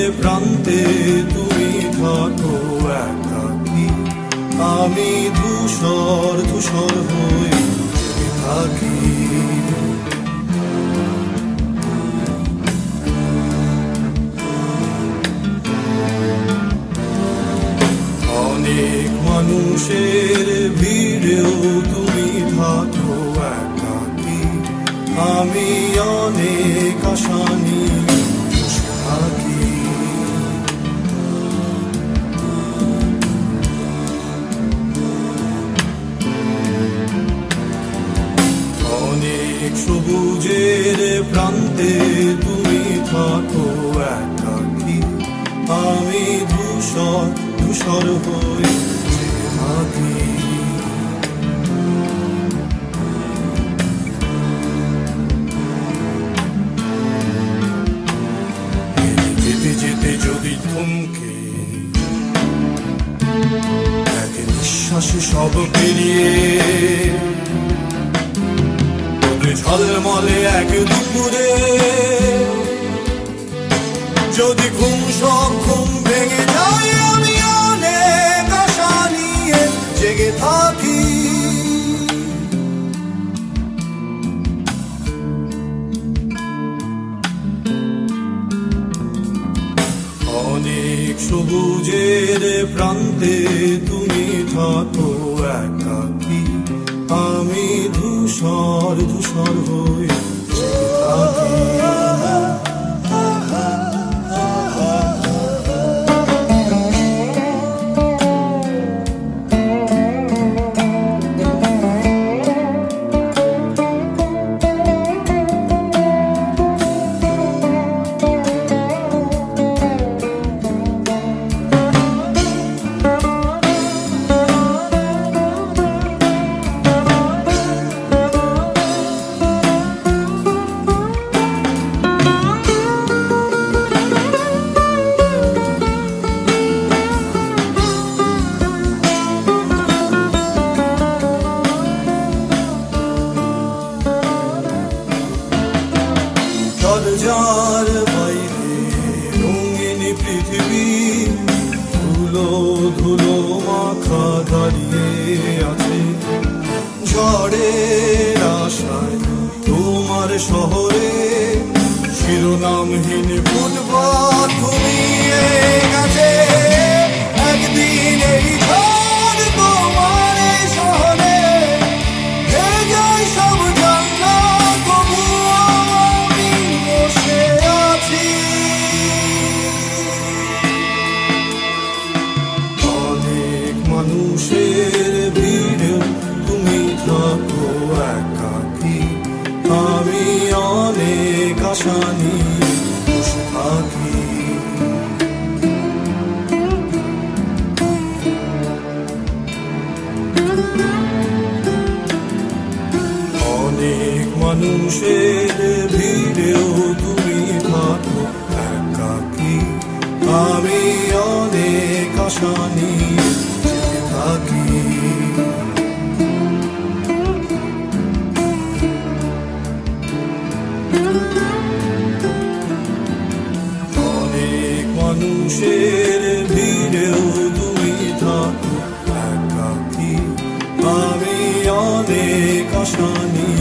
প্রান্তে তুমি থাকো একাকী, আমি ধূসর ধূসর হয়ে থাকি। অনেক মানুষের ভিড়েও তুমি থাকো একাকী, আমি অনেক আশা নিয়ে বসে থাকি। অনেক সবুজের প্রান্তে তুমি থাকো একাকী, আমি ধূসর ধূসর হয়ে থাকি। যেতে যেতে যদি থমকে এক নিঃশ্বাসে সব পেরিয়ে, ঝলমলে এক দুপুরে যদি ঘুম সব ঘুম ভেঙে যায়, আমি অনেক আশা নিয়ে জেগে থাকি। অনেক সবুজের প্রান্তে তুমি থাকো একাকী, আমি ধূসর ধূসর হয়ে থাকি। দরজার বাইরে রঙিন পৃথিবী ধুলো ধুলো মাখা দাঁড়িয়ে আছে, ঝড়ের আশায় তোমার শহরে শিরোনামহীন ফুটপাত ঘুমিয়ে গেছে। একদিন এই ঝড় তোমার শহরে ভেজায় সব জানলা, তবুও আমি বসে আছি। অনেক মানুষের ভিড়ে তুমি থাকো একাকী, আমি অনেক আশা নিয়ে বসে থাকি। অনেক মানুষের ভিড়েও তুমি থাকো একাকী, আমি অনেক আশা নিয়ে থাকি। অনেক মানুষের ভিড়েও তুমি থাকো একাকী, আমি অনেক আশা নিয়ে